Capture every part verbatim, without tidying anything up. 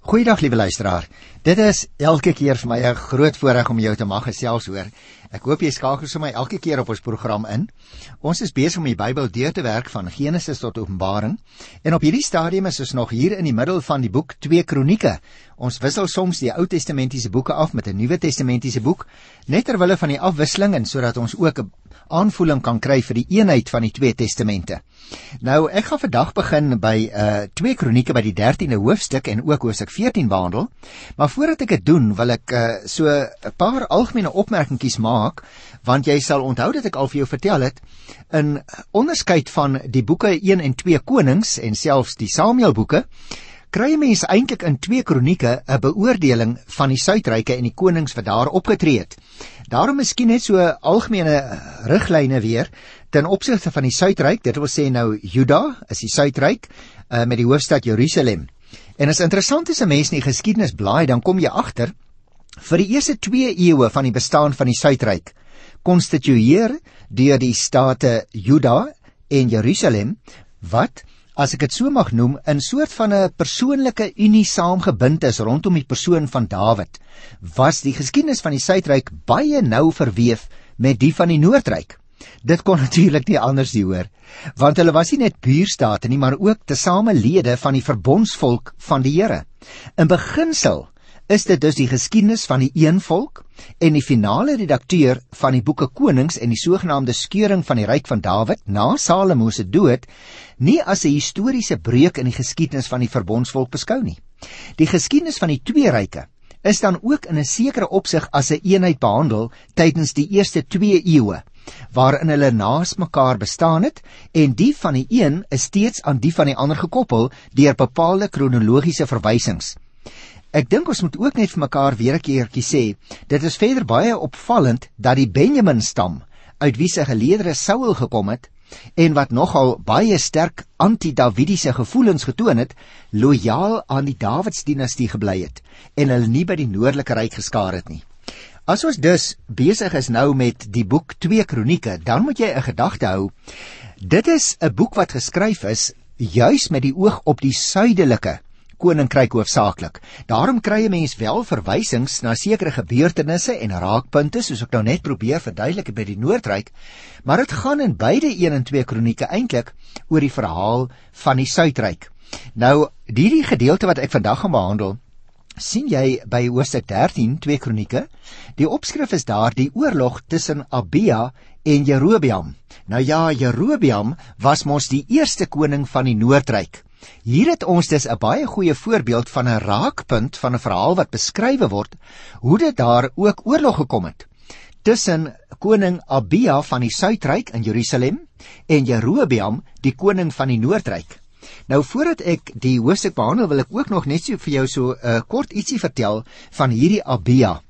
Goeiedag liewe luisteraar, dit is elke keer vir my 'n groot voorreg om jou te mag gesels hoor. Ek hoop jy skakel vir my elke keer op ons program in. Ons is besig om die Bybel deur te werk van Genesis tot Openbaring, en op hierdie stadium is ons nog hier in die middel van die boek twee Kronieke. Ons wissel soms die Ou Testamentiese boeke af met 'n Nuwe Testamentiese boek, net terwille van die afwisseling en sodat ons ook 'n aanvoeling kan kry vir die eenheid van die twee testamente. Nou, ek gaan vandag begin by uh, twee Kronieke by die dertiende hoofstuk en ook hoofstuk veertien behandel, maar voordat ek dit doen, wil ek uh, so 'n paar algemene opmerkingies maak, want jy sal onthou dat ek al vir jou vertel het, in onderskeid van die boeke een en twee Konings en selfs die Samuel boeke, kry mens eintlik in twee Kronieke 'n beoordeling van die suidryke en die konings wat daar opgetree het. Daarom miskien net so algemene riglyne weer ten opsigte van die suidryk, dit wil sê nou Juda is die suidryk uh, met die hoofstad Jerusalem. En as interessant is 'n mens in die geskiedenis blaai, dan kom jy agter, vir die eerste twee eeue van die bestaan van die suidryk, konstitueer deur die state Juda en Jerusalem, wat, as ek dit so mag noem, in soort van 'n persoonlike unie saamgebind is rondom die persoon van Dawid, was die geskiedenis van die suidryk baie nou verweef met die van die noordryk. Dit kon natuurlik nie anders nie hoor, want hulle was nie net buurstate nie, maar ook tesame lede van die verbondsvolk van die Here. In beginsel is dit dus die geskiedenis van die een volk en die finale redakteur van die boeke Konings en die sogenaamde skeuring van die ryk van Dawid na Salomo se dood nie as 'n historiese breuk in die geskiedenis van die verbondsvolk beskou nie. Die geskiedenis van die twee ryke is dan ook in 'n sekere opsig as 'n een eenheid behandel tydens die eerste twee eeue, waarin hulle naas mekaar bestaan het, en die van die een is steeds aan die van die ander gekoppel deur bepaalde kronologiese verwysings. Ek dink ons moet ook net vir mekaar weer 'n keertjie sê, dit is verder baie opvallend dat die Benjamin stam, uit wie se geleedere Saul gekom het, en wat nogal baie sterk anti-Davidiese gevoelens getoon het, loyaal aan die Dawidsdinastie gebly het, en hulle nie by die noordelike ryk geskaar het nie. As ons dus besig is nou met die boek twee Kronieke, dan moet jy 'n gedagte hou, dit is 'n boek wat geskryf is, juis met die oog op die suidelike koninkryk hoofsaaklik. Daarom kry 'n mens wel verwysings na sekere gebeurtenisse en raakpunte, soos ek nou net probeer verduidelik by die Noordryk, maar dit gaan in beide een en twee Kronieke eintlik oor die verhaal van die Suidryk. Nou, hierdie gedeelte wat ek vandag gaan behandel, sien jy by hoofstuk dertien, twee Kronieke, die opskrif is daar die oorlog tussen Abia en Jerobeam. Nou ja, Jerobeam was mos die eerste koning van die Noordryk. Hier het ons dus 'n baie goeie voorbeeld van 'n raakpunt van 'n verhaal wat beskrywe word, hoe dit daar ook oorlog gekom het, tussen koning Abia van die Suidryk in Jerusalem en Jerobeam, die koning van die Noordryk. Nou, voordat ek die hoofstuk behandel, wil ek ook nog net so vir jou so 'n uh, kort ietsie vertel van hierdie Abia.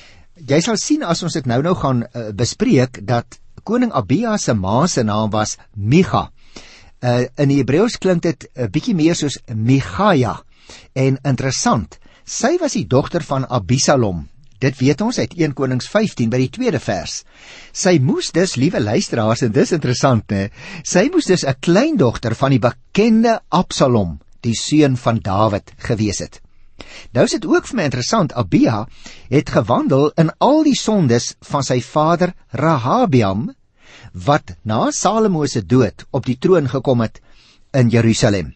Jy sal sien as ons dit nou nou gaan uh, bespreek, dat koning Abia se ma se naam was Micha. Uh, in die Hebreëus klink dit 'n uh, bietjie meer soos Michaja. En interessant, sy was die dogter van Abisalom. Dit weet ons uit een Konings vyftien by die tweede vers. Sy moes dus, liewe luisteraars, en dis interessant, ne? Sy moes dus 'n kleindogter van die bekende Absalom, die seun van Dawid, gewees het. Nou is dit ook vir my interessant, Abia het gewandel in al die sondes van sy vader Rehabeam, wat na Salomo se dood op die troon gekom het in Jerusalem.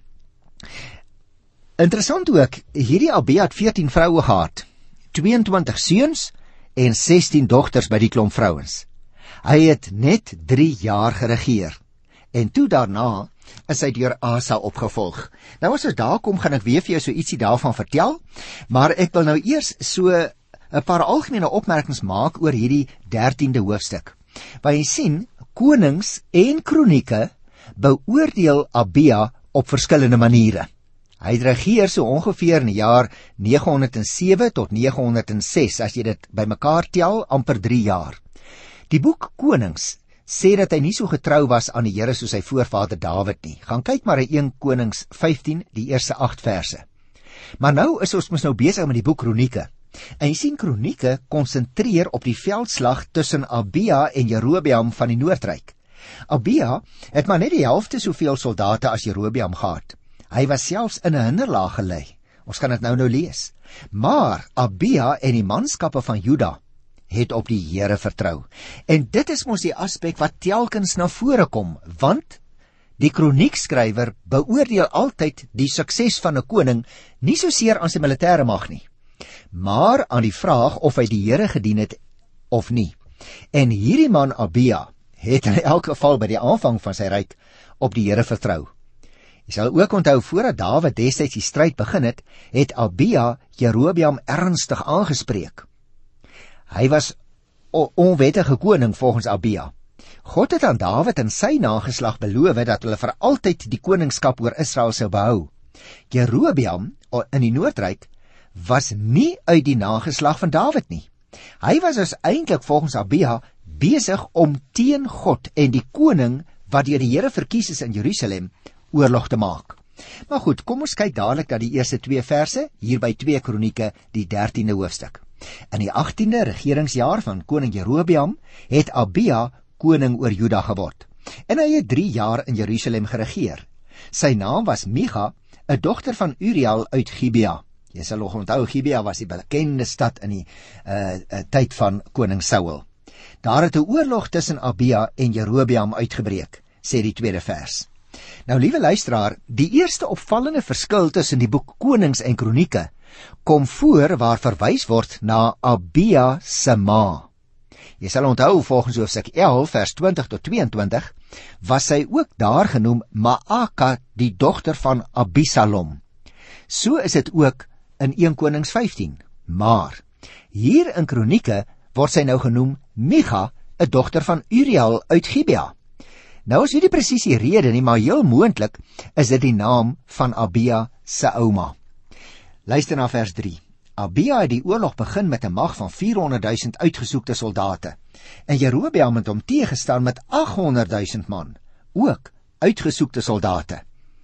Interessant ook, hierdie Abia het veertien vroue gehad, tweeëntwintig seuns en sestien dogters by die klomp vrouens. Hy het net drie jaar geregeer, en toe daarna is hy deur Asa opgevolg. Nou as ons daar kom, gaan ek weer vir jou so ietsie daarvan vertel, maar ek wil nou eers so 'n paar algemene opmerkings maak oor hierdie dertiende hoofstuk. Waar jy sien, Konings en Kronieke beoordeel Abia op verskillende maniere. Hy het regeer so ongeveer in die jaar nege honderd en sewe tot nege honderd en ses, as jy dit bymekaar tel, amper drie jaar. Die boek Konings sê dat hy nie so getrou was aan die Here soos sy voorvader Dawid nie. Gaan kyk maar in een Konings vyftien, die eerste agt verse. Maar nou is ons mos nou besig met die boek Kronieke. En jy sien, Kronieke konsentreer op die veldslag tussen Abia en Jerobeam van die Noordryk. Abia het maar net die helfte soveel soldate as Jerobeam gehad. Hy was selfs in 'n hinderlaag gelê. Ons gaan dit nou nou lees. Maar Abia en die manskappe van Juda het op die Here vertrou. En dit is mos die aspek wat telkens na vore kom, want die kroniekskrywer beoordeel altyd die sukses van 'n koning nie soseer aan sy militêre mag nie, maar aan die vraag of hy die Here gedien het of nie. En hierdie man Abia het in elk geval by die aanvang van sy ryk op die Here vertrou. Jy sal ook onthou, voordat Dawid destyds die stryd begin het, het Abia Jerobeam ernstig aangespreek. Hy was onwettige koning volgens Abia. God het aan Dawid en sy nageslag beloof dat hulle vir altyd die koningskap oor Israel sou behou. Jerobeam in die Noordryk was nie uit die nageslag van Dawid nie. Hy was dus eintlik volgens Abia besig om teen God en die koning wat deur die Here verkies is in Jerusalem oorlog te maak. Maar goed, kom ons kyk dadelik na die eerste twee verse hier by twee Kronieke, die dertiende hoofstuk. In die achttiende regeringsjaar van koning Jerobeam het Abia koning oor Juda geword. En hy het drie jaar in Jerusalem geregeer. Sy naam was Micha, 'n dogter van Uriel uit Gibea. Jy sal nog onthou, Gibea was die bekende stad in die uh, uh, tyd van koning Saul. Daar het 'n oorlog tussen Abia en Jerobeam uitgebreek, sê die tweede vers. Nou, liewe luisteraar, die eerste opvallende verskil tussen die boek Konings en Kronieke kom voor waar verwys word na Abia se ma. Jy sal onthou, volgens hoofstuk elf vers twintig tot tweeëntwintig was sy ook daar genoem Maaka, die dogter van Abisalom. So is dit ook in een Konings vyftien. Maar hier in Kronieke word sy nou genoem Micha, 'n dogter van Uriel uit Gibea. Nou is nie die presies die rede nie, maar heel moontlik is dit die naam van Abia se ouma. Luister na vers drie. Abia het die oorlog begin met 'n mag van vierhonderdduisend uitgesoekte soldate. En Jerobeam het hom teëgestaan met aghonderdduisend man, ook uitgesoekte soldate.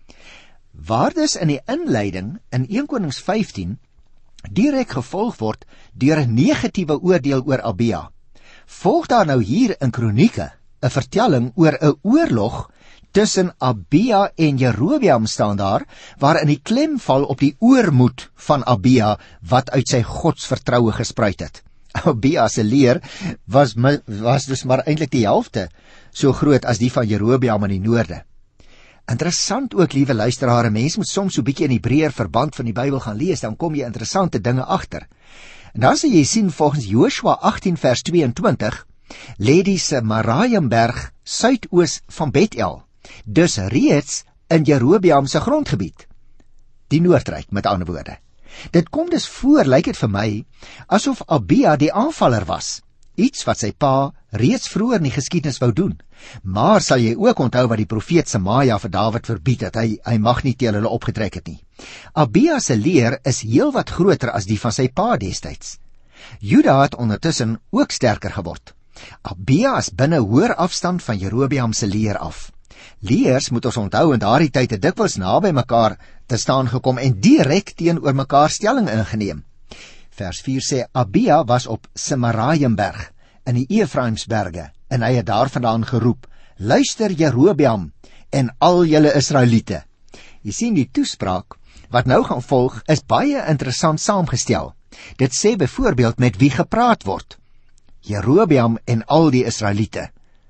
Waar dus in die inleiding in een Konings vyftien direk gevolg word deur 'n negatiewe oordeel oor Abia, volg daar nou hier in Kronieke 'n vertelling oor 'n oorlog tussen Abia en Jerobeam staan daar, waarin die klem val op die oormoed van Abia wat uit sy godsvertroue gespruit het. Abia se leer was, was dus maar eintlik die helfte so groot as die van Jerobeam in die noorde. Interessant ook, liewe luisteraars, mense moet soms so 'n bietjie in die breër verband van die Bybel gaan lees, dan kom jy interessante dinge agter. En dan sal jy sien, volgens Joshua agttien vers tweeëntwintig, lê die Semaraiemberg suidoos van Bethel, dus reeds in Jerobeam se grondgebied, die Noordryk met ander woorde. Dit kom dus voor, lyk dit vir my, asof Abia die aanvaller was, iets wat sy pa reeds vroeër in die geskiedenis wou doen. Maar sal jy ook onthou wat die profeet Semaja vir Dawid verbied het, hy, hy mag nie teen hulle opgetrek het nie. Abia se leer is heel wat groter as die van sy pa destyds. Juda het ondertussen ook sterker geword. Abia is binne hoër afstand van Jerobeam se leer af. Leers, moet ons onthou, in daardie tyd het dikwels naby mekaar te staan gekom en direk teenoor mekaar stelling ingeneem. Vers vier sê, Abia was op Semaraiemberg in die Efraimsberge en hy het daar vandaan geroep, luister Jerobeam en al julle Israeliete. Jy sien, die toespraak wat nou gaan volg is baie interessant saamgestel. Dit sê byvoorbeeld met wie gepraat word. Jerobeam en al die Israeliete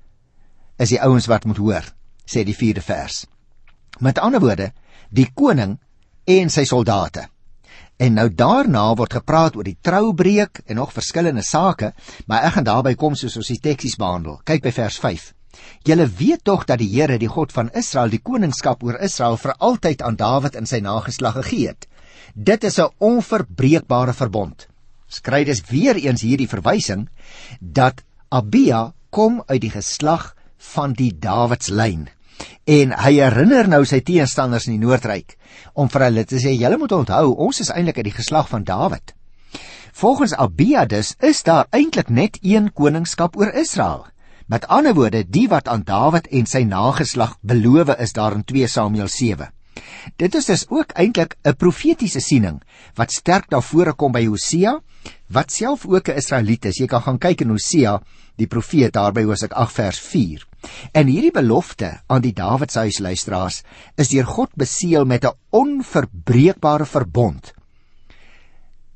is die ouens wat moet hoor, sê die vierde vers. Met ander woorde, die koning en sy soldate. En nou daarna word gepraat oor die troubreek en nog verskillende sake, maar ek gaan daarby kom soos ons die teksies behandel. Kyk by vers vyf. Julle weet tog dat die Here, die God van Israel, die koningskap oor Israel vir altyd aan Dawid en sy nageslag gegee het. Dit is 'n onverbreekbare verbond. Skry dus weer eens hierdie verwysing dat Abia kom uit die geslag van die Dawidslyn. En hy herinner nou sy teenstanders in die Noordryk om vir hulle te sê, julle moet onthou, ons is eintlik uit die geslag van Dawid. Volgens Abia dus is daar eintlik net een koningskap oor Israel. Met ander woorde, die wat aan Dawid en sy nageslag beloof is daar in twee Samuel sewe. Dit is dus ook eintlik 'n profetiese siening wat sterk daar vore kom by Hosea, wat self ook 'n Israeliet is. Jy kan gaan kyk in Hosea, die profeet daar by Hosea agt vers vier. En hierdie belofte aan die Dawidshuis luisteraars is deur God beseël met 'n onverbreekbare verbond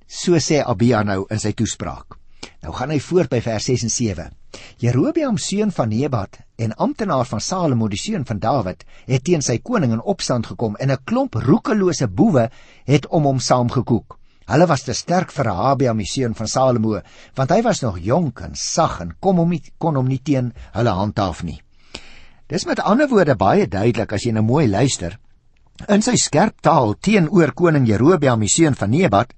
so sê Abia nou in sy toespraak. Nou gaan hy voort by vers ses en sewe. Jerobeam seun van Nebat en amptenaar van Salomo die seun van Dawid het teen sy koning in opstand gekom en 'n klomp roekelose boewe het om hom saamgekoek. Hulle was te sterk vir Rehabeam die seun van Salomo, want hy was nog jonk en sag en kon hom nie, kon hom nie teen hulle handhaaf nie. Dis met ander woorde baie duidelik as jy nou mooi luister. In sy skerp taal teenoor koning Jerobeam die seun van Nebat,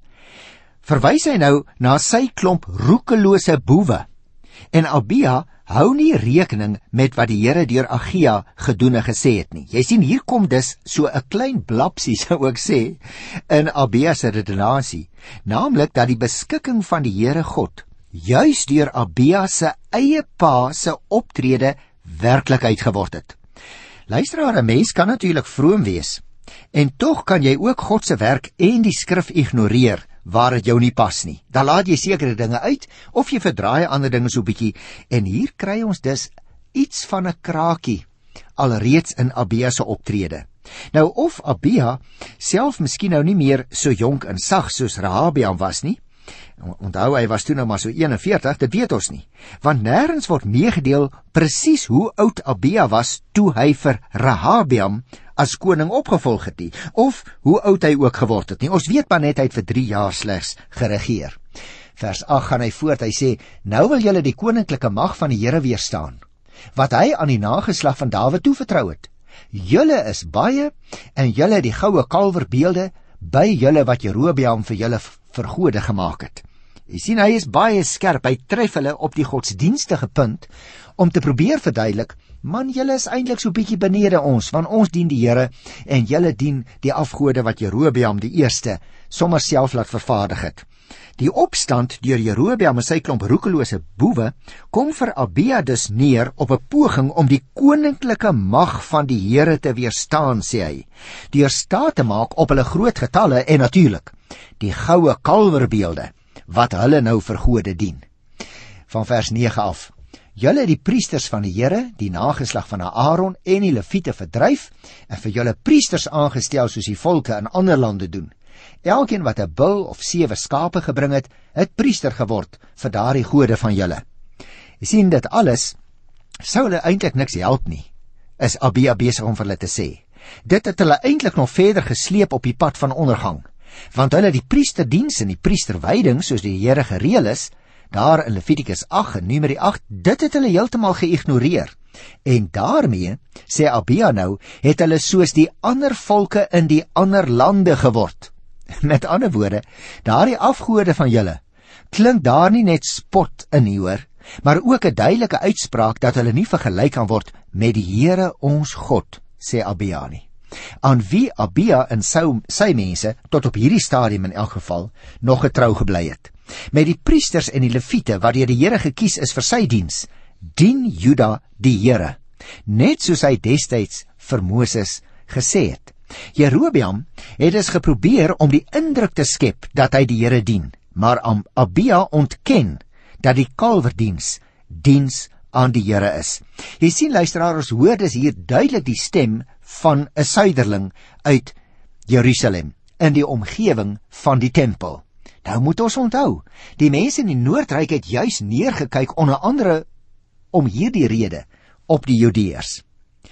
verwys hy nou na sy klomp roekelose boewe. En Abia hou nie rekening met wat die Here deur Agia gedoen en gesê het nie. Jy sien, hier kom dus so 'n klein blapsie, sou ek sê, in Abia se redenasie, naamlik dat die beskikking van die Here God juis deur Abia se eie pa se optrede werklikheid geword het. Luisteraar, 'n mens kan natuurlik vroom wees, en tog kan jy ook God se werk en die skrif ignoreer waar dit jou nie pas nie. Dan laat jy sekere dinge uit, of jy verdraai ander dinge so bietjie, en hier kry ons dus iets van 'n kraakie alreeds in Abia se optrede. Nou of Abia self miskien nou nie meer so jonk en sag soos Rehabeam was nie, onthou hy was toe nou maar so eenenveertig, dit weet ons nie, want nêrens word meegedeel presies hoe oud Abia was toe hy vir Rehabeam as koning opgevolg het nie, of hoe oud hy ook geword het nie. Ons weet maar net hy het vir drie jaar slegs geregeer. Vers agt gaan hy voort, hy sê, nou wil julle die koninklike mag van die Here weerstaan, wat hy aan die nageslag van Dawid toevertrou het. Julle is baie, en julle het die goue kalverbeelde by julle wat Jerobeam vir julle vergode gemaak het. Jy sien, hy is baie skerp, hy tref hulle op die godsdienstige punt, om te probeer verduidelik, man, julle is eintlik so bietjie benede ons, want ons dien die Here, en julle dien die afgode wat Jerobeam die eerste sommer self laat vervaardig het. Die opstand deur Jerobeam en sy klomp roekelose boewe kom vir Abia dus neer op 'n poging om die koninklike mag van die Here te weerstaan, sê hy, deur staat te maak op hulle groot getalle en natuurlik die goue kalverbeelde wat hulle nou vir gode dien. Van vers nege af. Julle die priesters van die Here, die nageslag van Aaron en die Lewiete verdryf en vir julle priesters aangestel soos die volke in ander lande doen. Elkeen wat 'n bul of sewe skape gebring het, het priester geword vir daardie gode van julle. Jy sien, dit alles sou hulle eintlik niks help nie, is Abia besig om vir hulle te sê. Dit het hulle eintlik nog verder gesleep op die pad van ondergang, want hulle die priesterdiens en die priesterwyding soos die Here gereël is, daar in Levitikus agt en Numeri agt, dit het hulle heeltemal geïgnoreer. En daarmee, sê Abia nou, het hulle soos die ander volke in die ander lande geword. Met ander woorde, daardie afgode van julle, klink daar nie net spot in nie hoor, maar ook 'n duidelike uitspraak dat hulle nie vergelyk kan word met die Here ons God, sê Abia nie. Aan wie Abia en sy, sy mense, tot op hierdie stadium in elk geval, nog getrou gebly het. Met die priesters en die Lewiete, wat deur die Here gekies is vir sy diens, dien Juda die Here, net soos hy destyds vir Moses gesê het. Jerobeam het dus geprobeer om die indruk te skep dat hy die Here dien, maar Abia ontken dat die kalverdiens diens aan die Here is. Jy sien, luisteraar, ons hoor dus hier duidelik die stem van 'n suiderling uit Jerusalem in die omgewing van die tempel. Nou moet ons onthou, die mense in die Noordryk het juis neergekyk onder andere om hierdie rede op die Judeërs.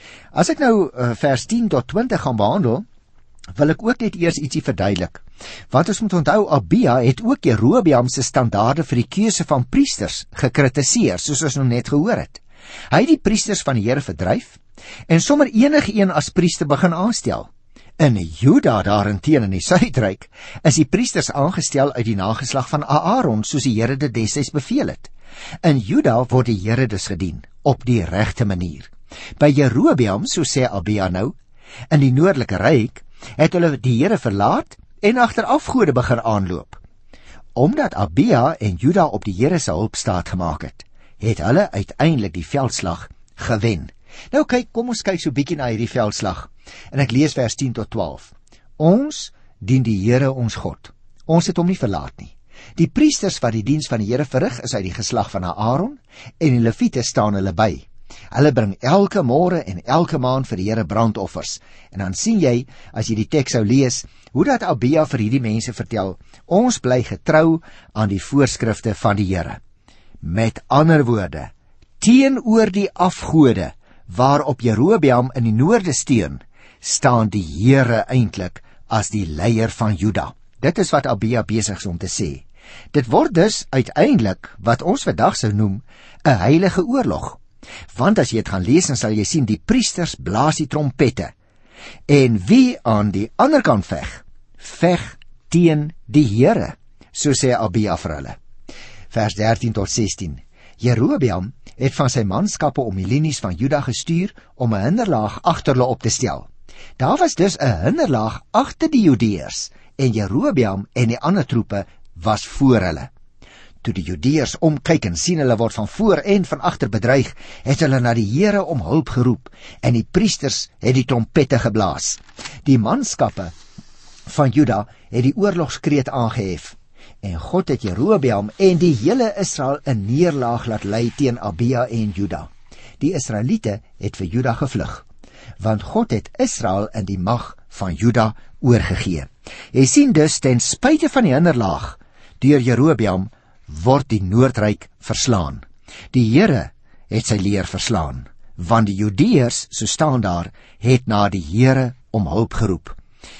As ek nou uh, vers tien tot twintig gaan behandel, wil ek ook net eers ietsie verduidelik. Want ons moet onthou, Abia het ook Jerobeam se standaarde vir die keuse van priesters gekritiseer, soos ons nou net gehoor het. Hy het die priesters van die Here verdryf en sommer enige een as priester begin aanstel. In Juda daarenteen in die Suidryk is die priesters aangestel uit die nageslag van Aaron, soos die Here dit destyds beveel het. In Juda word die Here dus gedien op die regte manier. By Jerobeam, so sê Abia nou, in die Noordelike Ryk, het hulle die Here verlaat en agter afgode begin aanloop. Omdat Abia en Juda op die Here se hulp staat gemaak het, het hulle uiteindelik die veldslag gewen. Nou kyk, kom ons kyk so bietjie na hierdie veldslag. En ek lees vers tien tot twaalf. Ons dien die Here ons God. Ons het hom nie verlaat nie. Die priesters wat die diens van die Here verrig is uit die geslag van Aaron en die Lewiete staan hulle by. Hulle bring elke môre en elke maand vir die Here brandoffers. En dan sien jy, as jy die teks sou lees, hoe dat Abia vir hierdie mense vertel, ons bly getrou aan die voorskrifte van die Here. Met ander woorde, teenoor die afgode waarop Jerobeam in die noorde steun, staan die Here eintlik as die leier van Juda. Dit is wat Abia besig is om te sê. Dit word dus uiteindelik wat ons vandag sou noem 'n heilige oorlog. Want as jy dit gaan lees, dan sal jy sien die priesters blaas die trompette. En wie aan die ander kant veg, veg teen die Here, so sê Abia vir hulle. Vers dertien tot sestien. Jerobeam het van sy manskappe om die linies van Juda gestuur om 'n hinderlaag agter hulle op te stel. Daar was dus 'n hinderlaag agter die Judeërs en Jerobeam en die ander troepe was voor hulle. Toe die Judeërs omkyk en sien hulle word van voor en van agter bedreig, het hulle na die Here om hulp geroep en die priesters het die trompette geblaas. Die manskappe van Juda het die oorlogskreet aangehef en God het Jerobeam en die hele Israel 'n neerlaag laat lei teen Abia en Juda. Die Israeliete het vir Juda gevlug, want God het Israel in die mag van Juda oorgegee. Jy sien dus, ten spyte van die hinderlaag deur Jerobeam word die Noordryk verslaan. Die Here het sy leer verslaan, want die Judeërs, so staan daar, het na die Here om hulp geroep.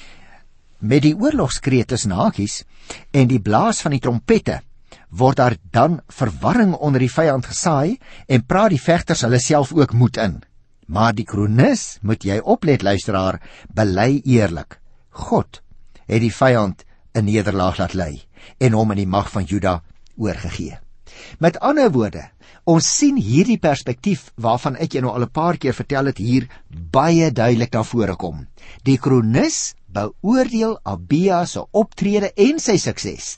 Met die oorlogskreet tussen hakies en die blaas van die trompette word daar dan verwarring onder die vyand gesaai en praat die vegters hulle self ook moed in. Maar die kronikus, moet jy oplet luisteraar, bely eerlik. God het die vyand 'n nederlaag laat lei en hom in die mag van Juda oorgegee. Met ander woorde, ons sien hierdie perspektief waarvan ek jou nou al 'n paar keer vertel het hier baie duidelik na vore kom. Die kronikus beoordeel Abia se optrede en sy sukses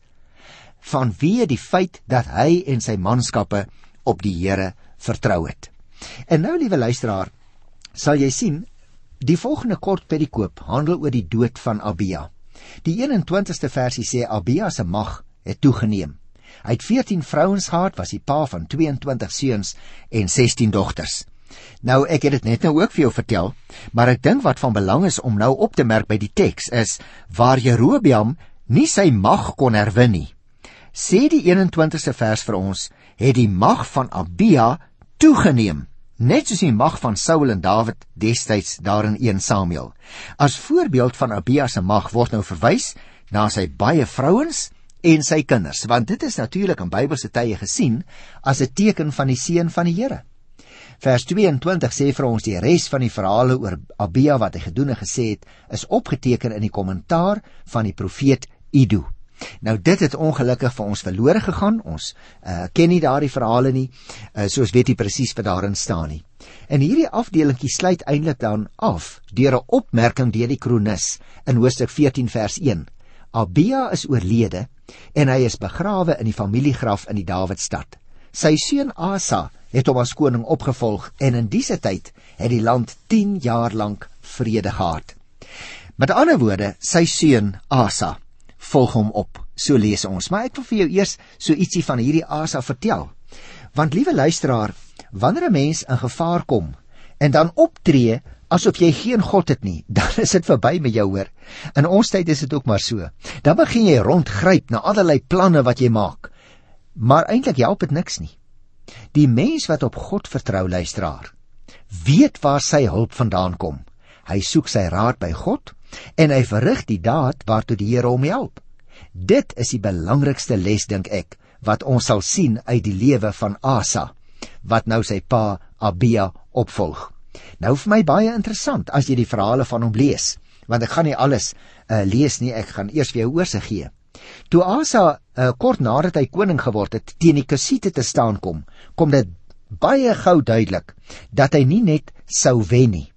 vanweë die feit dat hy en sy manskappe op die Here vertrou het. En nou, liewe luisteraar, sal jy sien, die volgende kort perikoop handel oor die dood van Abia. Die eenentwintigste versie sê Abia se mag het toegeneem. Hy het veertien vrouens gehad, was die pa van tweeëntwintig seuns en sestien dogters. Nou, ek het dit net nou ook vir jou vertel, maar ek dink wat van belang is om nou op te merk by die teks is, waar Jerobeam nie sy mag kon herwin nie, sê die eenentwintigste vers vir ons, het die mag van Abia toegeneem, net soos die mag van Saul en Dawid destyds daar in eerste Samuel. As voorbeeld van Abia se mag word nou verwys na sy baie vrouens en sy kinders, want dit is natuurlik in Bybelse tye gesien as 'n teken van die seën van die Here. Vers tweeëntwintig sê vir ons die res van die verhale oor Abia wat hy gedoen en gesê het, is opgeteken in die kommentaar van die profeet Ido. Nou dit het ongelukkig vir ons verlore gegaan, ons uh, ken nie daardie verhale nie, uh, soos weet jy presies wat daarin staan nie. En hierdie afdelingkie sluit eintlik dan af deur 'n opmerking deur die kronikus in hoofstuk veertien vers een. Abia is oorlede en hy is begrawe in die familiegraf in die Dawidstad. Sy seun Asa het hom as koning opgevolg en in diese tyd het die land tien jaar lank vrede gehad. Met ander woorde, sy seun Asa volg hom op, so lees ons. Maar ek wil vir jou eers so ietsie van hierdie Asa vertel. Want liewe luisteraar, wanneer 'n mens in gevaar kom en dan optree asof jy geen God het nie, dan is dit verby met jou, hoor. In ons tyd is dit ook maar so. Dan begin jy rondgryp na allerlei planne wat jy maak, maar eintlik help dit niks nie. Die mens wat op God vertrou, luisteraar, weet waar sy hulp vandaan kom. Hy soek sy raad by God en hy verrig die daad waartoe die Here hom help. Dit is die belangrikste les, dink ek, wat ons sal sien uit die lewe van Asa, wat nou sy pa Abia opvolg. Nou vir my baie interessant as jy die verhale van hom lees, want ek gaan nie alles uh, lees nie, ek gaan eers vir jou oorsig gee. Toe Asa uh, kort nadat hy koning geword het, teen die Kusiete te staan kom, kom dit baie gou duidelik dat hy nie net sou wen nie.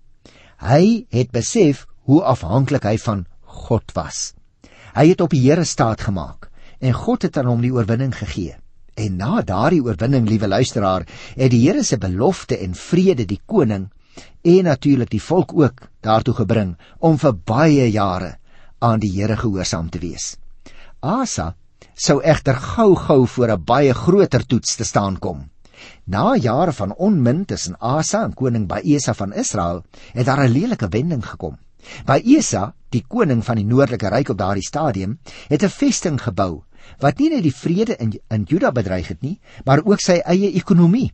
Hy het besef hoe afhanklik hy van God was. Hy het op die Here staat gemaak en God het aan hom die oorwinning gegee. En na daardie oorwinning, liewe luisteraar, het die Here se belofte en vrede die koning en natuurlik die volk ook daartoe gebring om vir baie jare aan die Here gehoorsaam te wees. Asa sou egter gou-gou voor 'n baie groter toets te staan kom. Na jare van onmin tussen Asa en koning Baesa van Israel, het daar 'n lelike wending gekom. Baesa, die koning van die noordelike ryk op daardie stadium, het 'n vesting gebou, wat nie net die vrede in, in Juda bedreig het nie, maar ook sy eie ekonomie.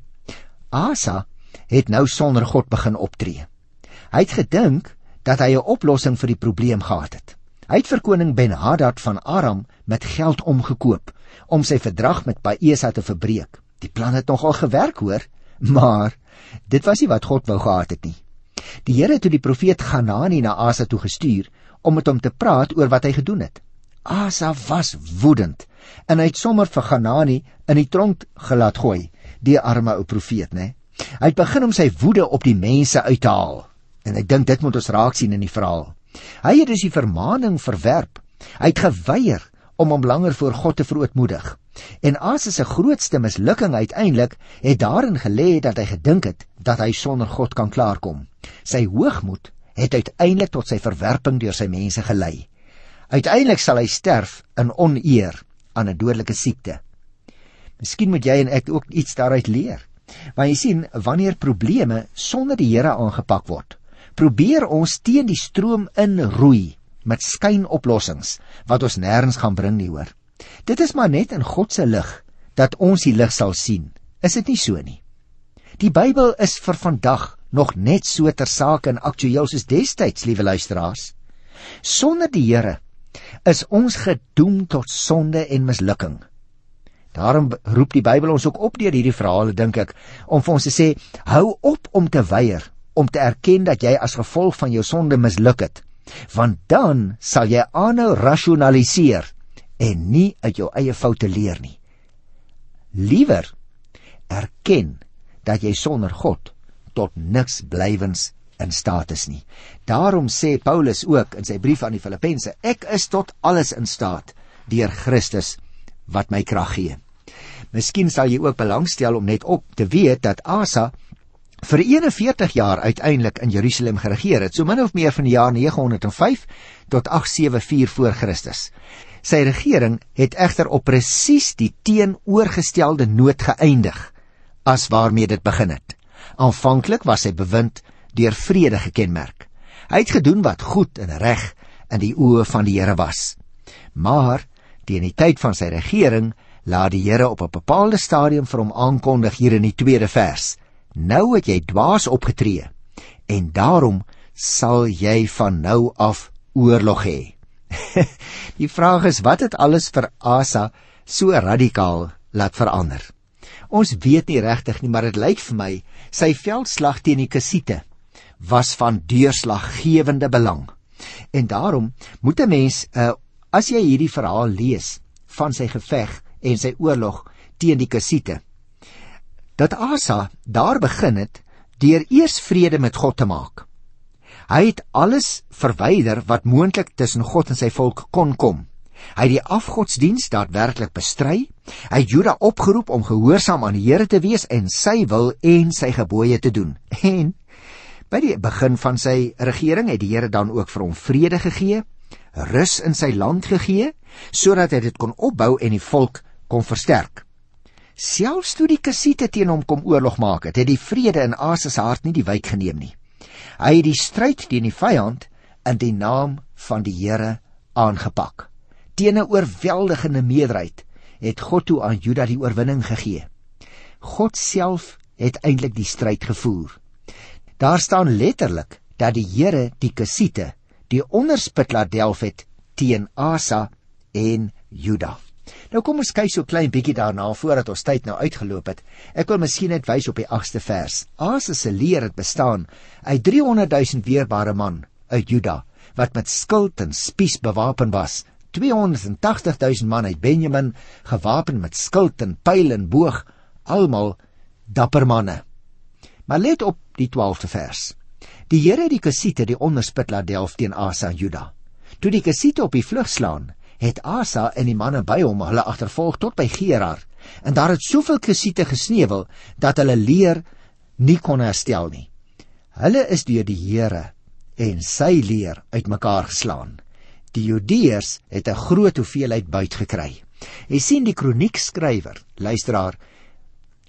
Asa het nou sonder God begin optree. Hy het gedink dat hy 'n oplossing vir die probleem gehad het. Hy het vir koning Ben-Hadad van Aram met geld omgekoop, om sy verdrag met Baesa te verbreek. Die plan het nogal gewerk hoor, maar dit was nie wat God wou gehad het nie. Die Here het toe die profeet Hanani na Asa toe gestuur, om met hom te praat oor wat hy gedoen het. Asa was woedend, en hy het sommer vir Hanani in die tronk gelaat gooi, die arme ou profeet, né? Hy het begin om sy woede op die mense uit te haal, en ek dink dit moet ons raak sien in die verhaal. Hy het dus die vermaning verwerp. Hy het geweier om hom langer voor God te verootmoedig. En Asa se grootste mislukking uiteindelik het daarin gelê dat hy gedink het dat hy sonder God kan klaarkom. Sy hoogmoed het uiteindelik tot sy verwerping deur sy mense gelei. Uiteindelik sal hy sterf in oneer aan 'n dodelike siekte. Miskien moet jy en ek ook iets daaruit leer. Want jy sien, wanneer probleme sonder die Here aangepak word, probeer ons teen die stroom inroei met skynoplossings wat ons nêrens gaan bring nie hoor. Dit is maar net in God se lig dat ons die lig sal sien. Is dit nie so nie? Die Bybel is vir vandag nog net so ter sake en aktueel soos destyds, liewe luisteraars. Sonder die Here is ons gedoem tot sonde en mislukking. Daarom roep die Bybel ons ook op deur hierdie verhale, dink ek, om vir ons te sê, hou op om te weier, om te erken dat jy as gevolg van jou sonde misluk het, want dan sal jy aanhou rasionaliseer en nie uit jou eie foute leer nie. Liewer erken dat jy sonder God tot niks blywends in staat is nie. Daarom sê Paulus ook in sy brief aan die Filippense, ek is tot alles in staat deur Christus wat my krag gee. Miskien sal jy ook belangstel om net op te weet dat Asa vir eenenveertig jaar uiteindelik in Jerusalem geregeer het, so min of meer van die jaar nege honderd vyf tot agt sewe vier voor Christus. Sy regering het egter op presies die teenoorgestelde noot geëindig as waarmee dit begin het. Aanvanklik was sy bewind deur vrede gekenmerk. Hy het gedoen wat goed en reg in die oë van die Here was. Maar teen die tyd van sy regering laat die Here op 'n bepaalde stadium vir hom aankondig hier in die tweede vers. Nou het jy dwaas opgetree en daarom sal jy van nou af oorlog hê. Die vraag is, wat het alles vir Asa so radikaal laat verander? Ons weet nie regtig nie, maar dit lyk vir my sy veldslag teen die Kassiete was van deurslaggewende belang. En daarom moet 'n mens, uh, as jy hierdie verhaal lees van sy geveg en sy oorlog teen die Kassiete, dat Asa daar begin het deur eers vrede met God te maak. Hy het alles verwyder wat moontlik tussen God en sy volk kon kom. Hy het die afgodsdiens daadwerklik bestry. Hy het Juda opgeroep om gehoorsaam aan die Here te wees en sy wil en sy gebooie te doen. En by die begin van sy regering het die Here dan ook vir hom vrede gegee, rus in sy land gegee, sodat hy dit kon opbou en die volk kon versterk. Selfs toe die Kassiete teen hom kom oorlog maak het, het die vrede in Asa se hart nie die wyk geneem nie. Hy het die stryd teen die vyand in die naam van die Here aangepak. Teen 'n oorweldigende meerderheid het God toe aan Juda die oorwinning gegee. God self het eintlik die stryd gevoer. Daar staan letterlik dat die Here die Kassiete die onderspit laat delf het teen Asa en Juda. Nou kom ons kyk so klein bietjie daarna voordat ons tyd nou uitgeloop het. Ek wil miskien net wys op die agste vers. Asa se leer het bestaan uit driehonderdduisend weerbare man uit Juda wat met skild en spies bewapen was. tweehonderdtagtigduisend man uit Benjamin gewapen met skild en pyl en boog, almal dapper manne. Maar let op die twaalfde vers. Die Here het die Kassiete die onderspit laat delf teen Asa en Juda. Toe die Kassiete op die vlug slaan, het Asa en die manne by hom hulle agtervolg tot by Gerar, en daar het soveel Kassiete gesneuwel dat hulle leer nie kon herstel nie. Hulle is deur die Here en sy leer uitmekaar geslaan. Die Judeërs het 'n groot hoeveelheid buit gekry. Jy sien, die kroniekskrywer, luisteraar,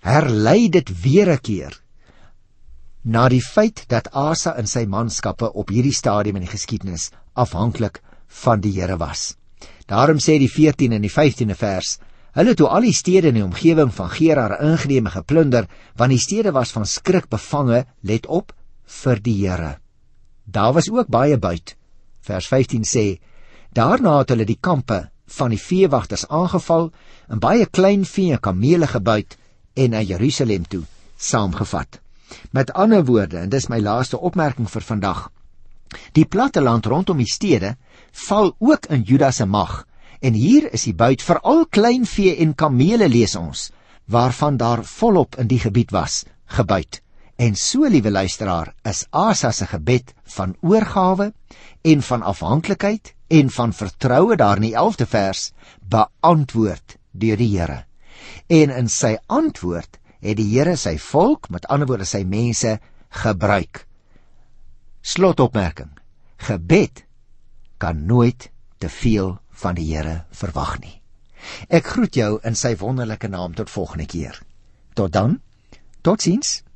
herlei dit weer 'n keer na die feit dat Asa en sy manskappe op hierdie stadium in die geskiedenis afhanklik van die Here was. Daarom sê die veertiende en die vyftiende vers, hulle toe al die stede in die omgewing van Gerar ingeneem en geplunder, want die stede was van skrik bevange, let op, vir die Here. Daar was ook baie buit. Vers vyftien sê, daarna het hulle die kampe van die veewagters aangeval, en baie klein vee en kamele gebuit, en na Jerusalem toe saamgevat. Met ander woorde, en dis my laaste opmerking vir vandag, die platteland rondom die stede val ook in Juda se mag, en hier is die buit veral klein vee en kamele, lees ons, waarvan daar volop in die gebied was, gebuit. En so, liewe luisteraar, is Asa se gebed van oorgawe en van afhanklikheid en van vertroue daar in die elfde vers beantwoord deur die Here. En in sy antwoord het die Here sy volk, met ander woorde sy mense, gebruik. Slotopmerking, gebed kan nooit te veel van die Here verwag nie. Ek groet jou in sy wonderlike naam tot volgende keer. Tot dan, totsiens.